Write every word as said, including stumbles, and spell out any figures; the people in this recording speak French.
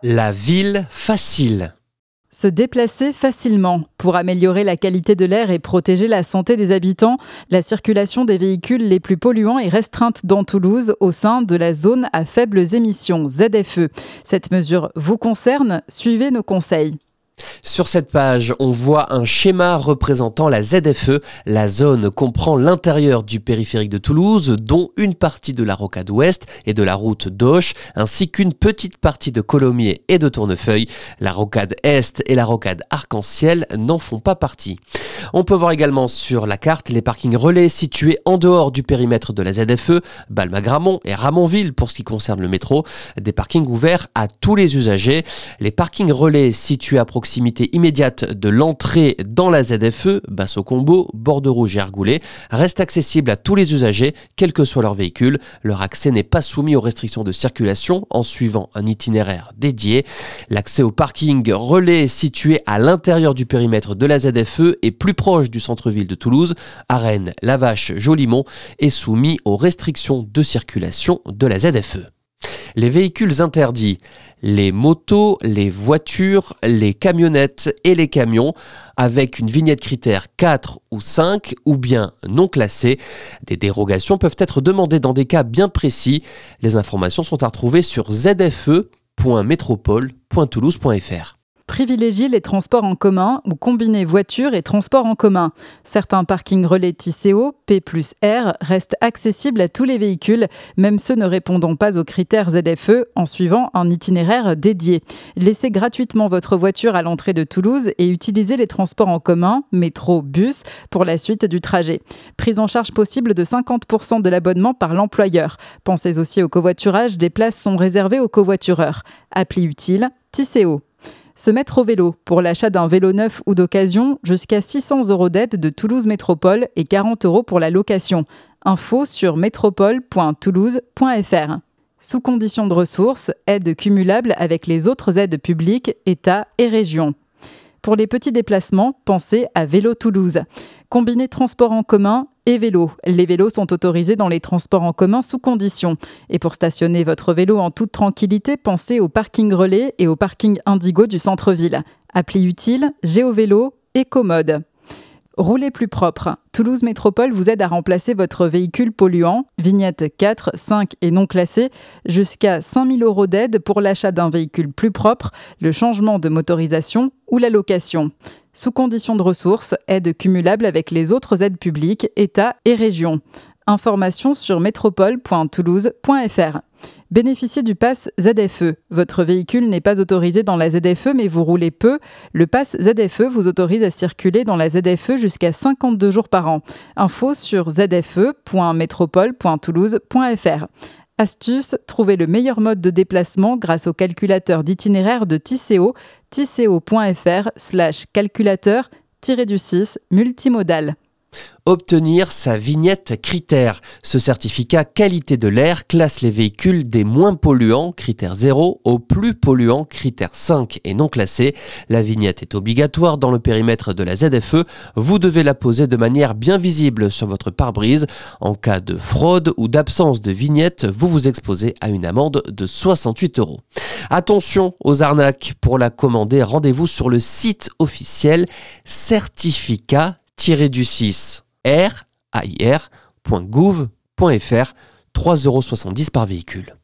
La ville facile. Se déplacer facilement. Pour améliorer la qualité de l'air et protéger la santé des habitants, la circulation des véhicules les plus polluants est restreinte dans Toulouse au sein de la zone à faibles émissions Z F E. Cette mesure vous concerne? Suivez nos conseils. Sur cette page, on voit un schéma représentant la Z F E. La zone comprend l'intérieur du périphérique de Toulouse, dont une partie de la rocade ouest et de la route d'Auch, ainsi qu'une petite partie de Colomiers et de Tournefeuille. La rocade est et la rocade arc-en-ciel n'en font pas partie. On peut voir également sur la carte les parkings relais situés en dehors du périmètre de la Z F E, Balma-Gramont et Ramonville pour ce qui concerne le métro, des parkings ouverts à tous les usagers. Les parkings relais situés à proximité immédiate de l'entrée dans la Z F E, Basso-Combo, Borderouge et Argoulet, restent accessibles à tous les usagers, quel que soit leur véhicule. Leur accès n'est pas soumis aux restrictions de circulation en suivant un itinéraire dédié. L'accès au parking relais situé à l'intérieur du périmètre de la Z F E est plus proche du centre-ville de Toulouse, Arène, Lavache, Jolimont, est soumis aux restrictions de circulation de la Z F E. Les véhicules interdits, les motos, les voitures, les camionnettes et les camions avec une vignette critère quatre ou cinq ou bien non classée. Des dérogations peuvent être demandées dans des cas bien précis. Les informations sont à retrouver sur z f e point métropole point toulouse point f r. Privilégiez les transports en commun ou combinez voiture et transport en commun. Certains parkings relais T C O, P plus R, restent accessibles à tous les véhicules, même ceux ne répondant pas aux critères Z F E, en suivant un itinéraire dédié. Laissez gratuitement votre voiture à l'entrée de Toulouse et utilisez les transports en commun, métro, bus, pour la suite du trajet. Prise en charge possible de cinquante pour cent de l'abonnement par l'employeur. Pensez aussi au covoiturage, des places sont réservées aux covoitureurs. Appli utile, T C O. Se mettre au vélo. Pour l'achat d'un vélo neuf ou d'occasion, jusqu'à six cents euros d'aide de Toulouse Métropole et quarante euros pour la location. Info sur métropole point toulouse point f r. Sous conditions de ressources, aide cumulable avec les autres aides publiques, État et région. Pour les petits déplacements, pensez à Vélo Toulouse. Combinez transport en commun et vélo. Les vélos sont autorisés dans les transports en commun sous conditions. Et pour stationner votre vélo en toute tranquillité, pensez au parking relais et au parking Indigo du centre-ville. Appli utile, GéoVélo et Commode. Roulez plus propre. Toulouse Métropole vous aide à remplacer votre véhicule polluant, vignette quatre, cinq et non classée, jusqu'à cinq mille euros d'aide pour l'achat d'un véhicule plus propre, le changement de motorisation ou la location. Sous conditions de ressources, aide cumulable avec les autres aides publiques, État et région. Informations sur métropole point toulouse point f r. Bénéficiez du pass Z F E. Votre véhicule n'est pas autorisé dans la Z F E mais vous roulez peu. Le pass Z F E vous autorise à circuler dans la Z F E jusqu'à cinquante-deux jours par an. Info sur z f e point métropole point toulouse point f r. Astuce, trouvez le meilleur mode de déplacement grâce au calculateur d'itinéraire de T C O, t c o point f r slash calculateur du six multimodal. Obtenir sa vignette critère. Ce certificat qualité de l'air classe les véhicules des moins polluants, critère zéro, aux plus polluants, critère cinq et non classés. La vignette est obligatoire dans le périmètre de la Z F E. Vous devez la poser de manière bien visible sur votre pare-brise. En cas de fraude ou d'absence de vignette, vous vous exposez à une amende de soixante-huit euros. Attention aux arnaques. Pour la commander, rendez-vous sur le site officiel certificat du six r a i r point gouv point f r, trois euros soixante-dix par véhicule.